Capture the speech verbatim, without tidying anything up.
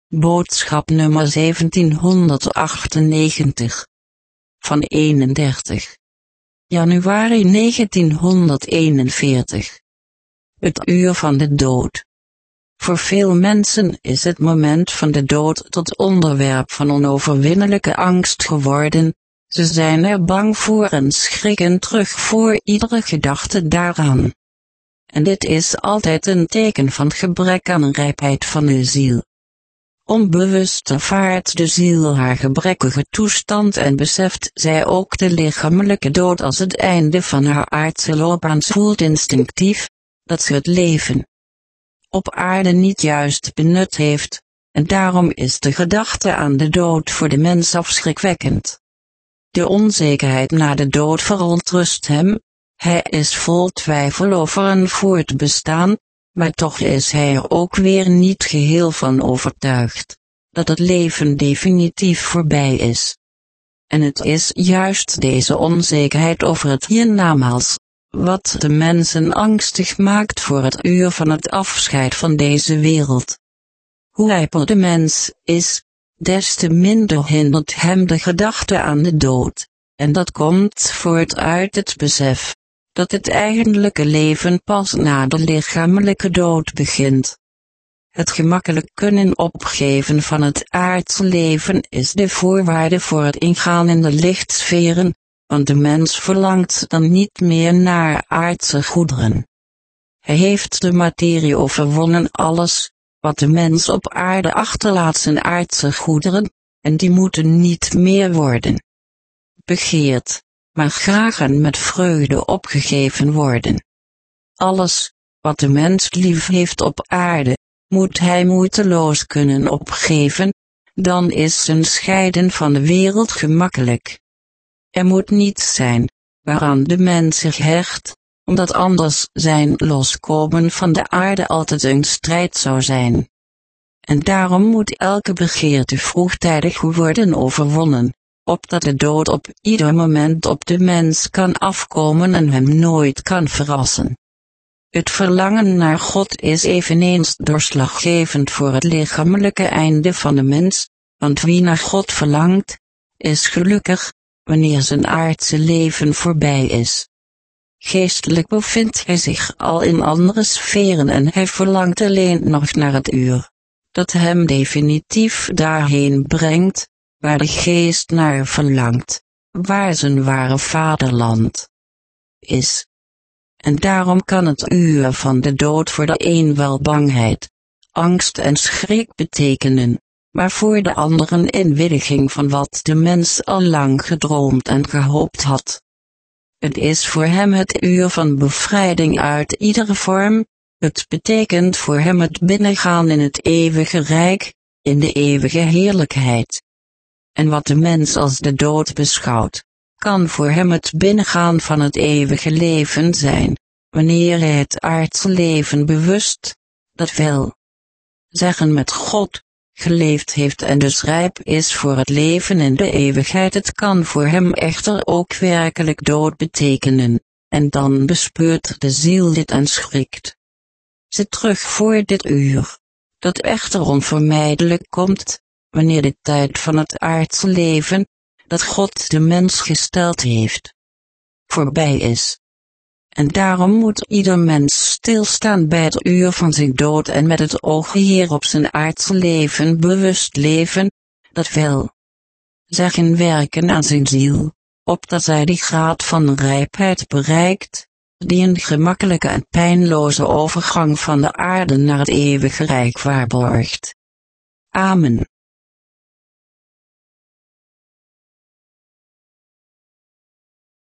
Boodschap nummer zeventienhonderdachtennegentig. Van eenendertig januari negentienhonderdeenenveertig. Het uur van de dood. Voor veel mensen is het moment van de dood tot onderwerp van onoverwinnelijke angst geworden. Ze zijn er bang voor en schrikken terug voor iedere gedachte daaraan. En dit is altijd een teken van gebrek aan rijpheid van de ziel. Onbewust ervaart de ziel haar gebrekkige toestand en beseft zij ook de lichamelijke dood als het einde van haar aardse loopbaan. Ze voelt instinctief dat ze het leven op aarde niet juist benut heeft, en daarom is de gedachte aan de dood voor de mens afschrikwekkend. De onzekerheid na de dood verontrust hem, hij is vol twijfel over een voortbestaan, maar toch is hij er ook weer niet geheel van overtuigd dat het leven definitief voorbij is. En het is juist deze onzekerheid over het hiernamaals wat de mensen angstig maakt voor het uur van het afscheid van deze wereld. Hoe rijper de mens is, des te minder hindert hem de gedachte aan de dood, en dat komt voort uit het besef dat het eigenlijke leven pas na de lichamelijke dood begint. Het gemakkelijk kunnen opgeven van het aardse leven is de voorwaarde voor het ingaan in de lichtsferen, want de mens verlangt dan niet meer naar aardse goederen. Hij heeft de materie overwonnen. Alles wat de mens op aarde achterlaat zijn aardse goederen, en die moeten niet meer worden begeerd, maar graag en met vreugde opgegeven worden. Alles wat de mens lief heeft op aarde, moet hij moeiteloos kunnen opgeven, dan is zijn scheiden van de wereld gemakkelijk. Er moet niets zijn waaraan de mens zich hecht, omdat anders zijn loskomen van de aarde altijd een strijd zou zijn. En daarom moet elke begeerte vroegtijdig worden overwonnen, opdat de dood op ieder moment op de mens kan afkomen en hem nooit kan verrassen. Het verlangen naar God is eveneens doorslaggevend voor het lichamelijke einde van de mens, want wie naar God verlangt, is gelukkig wanneer zijn aardse leven voorbij is. Geestelijk bevindt hij zich al in andere sferen en hij verlangt alleen nog naar het uur dat hem definitief daarheen brengt, waar de geest naar verlangt, waar zijn ware vaderland is. En daarom kan het uur van de dood voor de een wel bangheid, angst en schrik betekenen, maar voor de anderen inwilliging van wat de mens al lang gedroomd en gehoopt had. Het is voor hem het uur van bevrijding uit iedere vorm, het betekent voor hem het binnengaan in het eeuwige rijk, in de eeuwige heerlijkheid. En wat de mens als de dood beschouwt, kan voor hem het binnengaan van het eeuwige leven zijn, wanneer hij het aardse leven bewust, dat wil zeggen met God, geleefd heeft en dus rijp is voor het leven in de eeuwigheid. Het kan voor hem echter ook werkelijk dood betekenen, en dan bespeurt de ziel dit en schrikt ze terug voor dit uur, dat echter onvermijdelijk komt, wanneer de tijd van het aardse leven, dat God de mens gesteld heeft, voorbij is. En daarom moet ieder mens stilstaan bij het uur van zijn dood en met het oog hier op zijn aardse leven bewust leven, dat wil zeggen werken aan zijn ziel, opdat zij die graad van rijpheid bereikt, die een gemakkelijke en pijnloze overgang van de aarde naar het eeuwige rijk waarborgt. Amen.